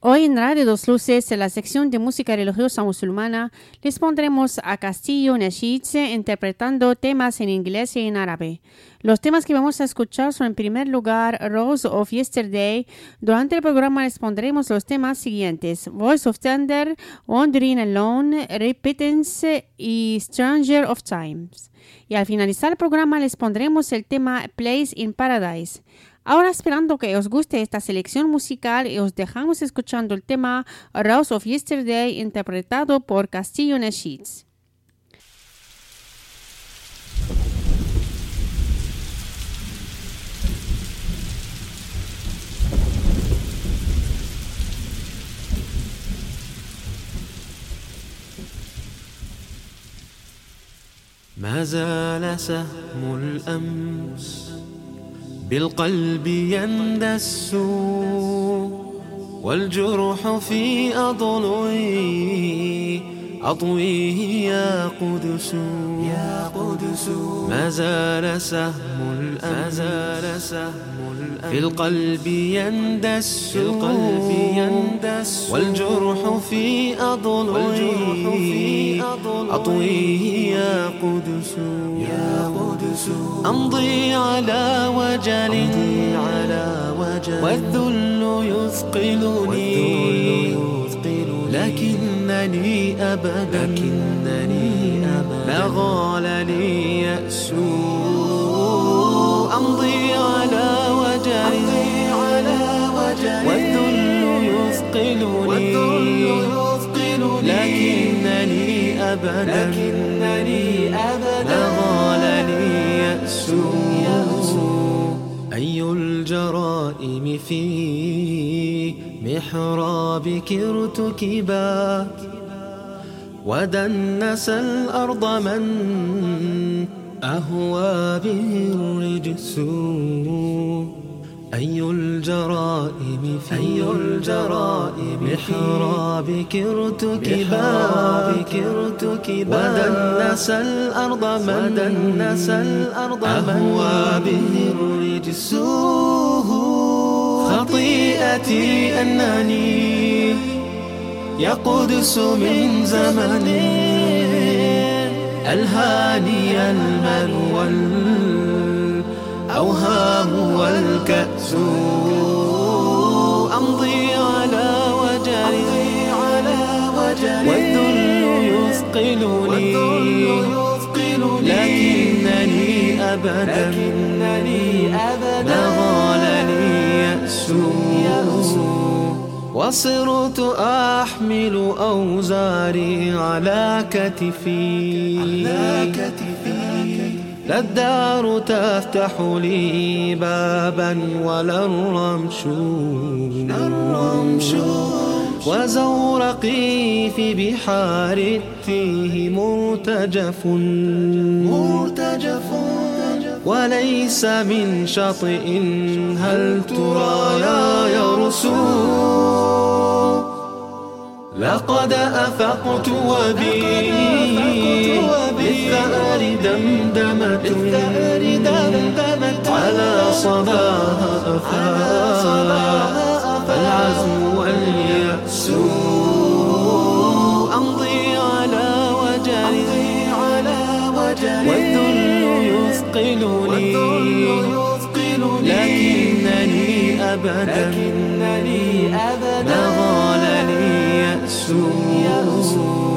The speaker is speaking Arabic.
Hoy en Radio Dos Luces, en la sección de música religiosa musulmana, les pondremos a Castillo Nasheed interpretando temas en inglés y en árabe. Los temas que vamos a escuchar son en primer lugar Rose of Yesterday. Durante el programa les pondremos los temas siguientes: Voice of Thunder, Wandering Alone, Repentance y Stranger of Times. Y al finalizar el programa les pondremos el tema Place in Paradise. Ahora, esperando que os guste esta selección musical, os dejamos escuchando el tema Rose of Yesterday interpretado por Castillo Nasheed. ما زال سهم الأمس بالقلب يندس والجرح في أضلعي يا قدس ما زال سهم الأمس في القلب يندس والجرح في أضلعي يا قدس أمضي على وجل والذل يثقلني لكنني أبدا لا غال لي يأس أمضي على وجل والذل يثقلني لكنني أبدا لا غال لي يأس أي الجرائم في محرابك ارتكبات ودنس الأرض من أهوى به الرجس أي الجرائم في محرابك ارتكبات ودنس الأرض من أهوى به الرجس خطيئتي أنني يا قدس من زمني ألهاني المال والأوهام والكأس أمضي على وجري والذل يثقلني لكنني أبدا لا غال لي يأس وصرت أحمل أوزاري على كتفي لا الدار تفتح لي بابا ولا الرمش وزورقي في بحار التيه مرتجف وليس من شاطئ هل ترى يا يرسو لقد أفقت وبي بالثأر دمدمة على صداها فالعزم واليأس أمضي على وجري والذل يثقلني لكنني أبدا لا غال لي يأس